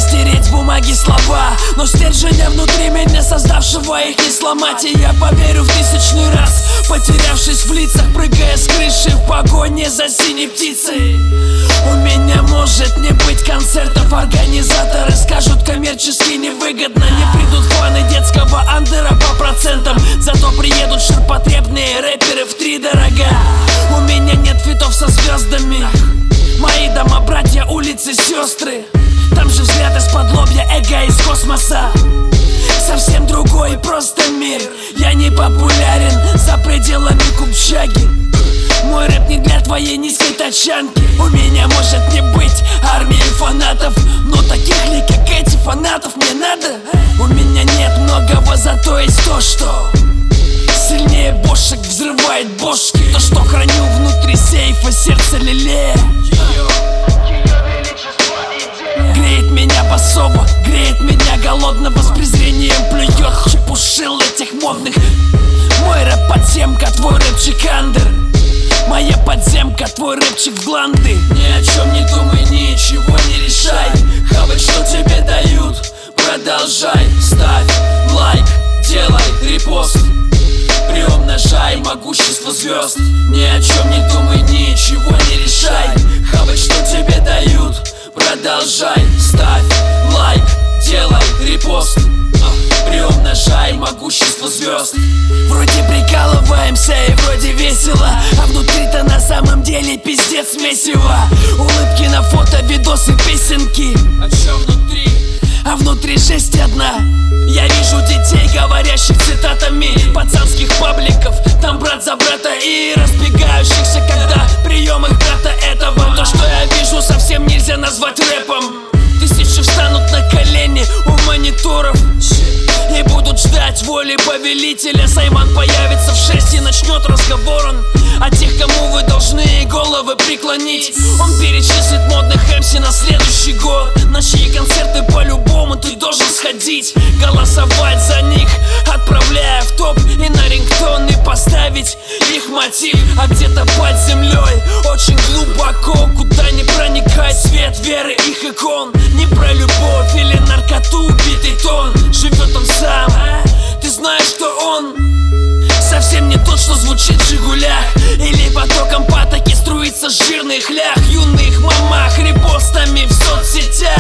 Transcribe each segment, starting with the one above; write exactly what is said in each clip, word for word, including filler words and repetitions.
стереть с бумаги слова, но стержня внутри меня, создавшего их, не сломать. И я поверю в тысячный раз, потерявшись в лицах, прыгая с крыши в погоне за синей птицей. У меня может не быть концертов, организаторы скажут коммерчески невыгодно. Не придут фаны детского андера по процентам, зато приедут ширпотребные рэперы втридорога. У меня нет фитов со звездами, мои дома, братья, улицы, сестры. Там же взгляд из-под лобья, эго из космоса. Совсем другой просто мир. Я не популярен за пределами Купчаги. Мой рэп не для твоей низкой тачанки. У меня может не быть армии фанатов, но таких ли, как эти, фанатов мне надо? У меня нет многого, зато есть то, что сильнее бошек взрывает бошки. То, что храню внутри сейфа, сердце лелея. Греет меня басово, греет меня голодного, с презрением плюет чепушил этих модных. Мой рэп подземка, твой рэпчик андер. Моя подземка, твой рэпчик в гланды. Ни о чем не думай, ничего не решай. Хавать, что тебе дают, продолжай. Ставь лайк, делай репост, приумножай могущество звезд. Ни о чем не думай, ничего не решай. Хавать, что тебе дают, продолжай. Ставь лайк, делай репост, приумножай могущество звезд. Вроде прикалываемся и вроде весело, а внутри-то на самом деле пиздец месиво. Улыбки на фото, видосы, песенки. А чё внутри? А внутри жесть одна. Я вижу детей, говорящих цитатами пацанских пабликов. Там брат за брата и разбегающихся, когда прием их брата этого. То, что я вижу, совсем нельзя назвать рэпом. Тысячи встанут на колени у мониторов и будут ждать воли повелителя. Саймон появится в шесть и начнет разговор он о тех, кому вы должны головы преклонить. Он перечислит модных эм си на следующий год, на чьи концерты по-любому ты должен сходить. Голосовать за них, отправляя в топ и на рингтоны поставить их мотив. А где-то под землей, очень глубоко, куда не проникает свет веры их икон. Не про любовь или наркоту убитый тон. Живет он сам, ты знаешь, что он совсем не тот, что звучит в Жигулях, или потоком патоки струится с жирных лях. Юных мамах репостами в соцсетях.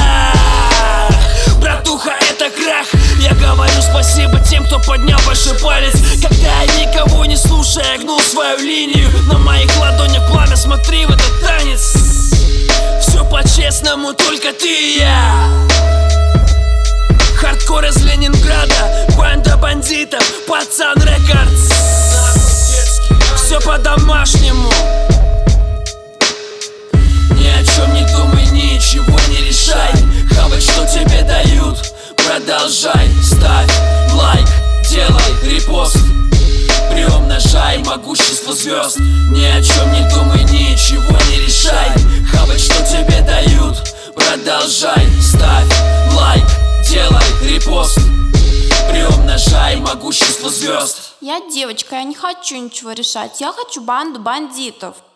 Братуха, это крах. Я говорю спасибо тем, кто поднял большой палец, когда я, никого не слушая, гнул свою линию. На моих ладонях пламя, смотри в этот танец. Все по-честному, только ты и я. Хардкор из Ленинграда, банда бандитов, пацан рекордс. Все по-домашнему. Ни о чем не думай, ничего не решай. Хавать, что тебе дают, продолжай. Ставь лайк, делай репост, приумножай могущество звезд. Ни о чем не думай, ничего не решай. Хавать, что тебе дают, продолжай. Ставь лайк, делай репост, приумножай могущество звезд. Я девочка, я не хочу ничего решать. Я хочу банду бандитов.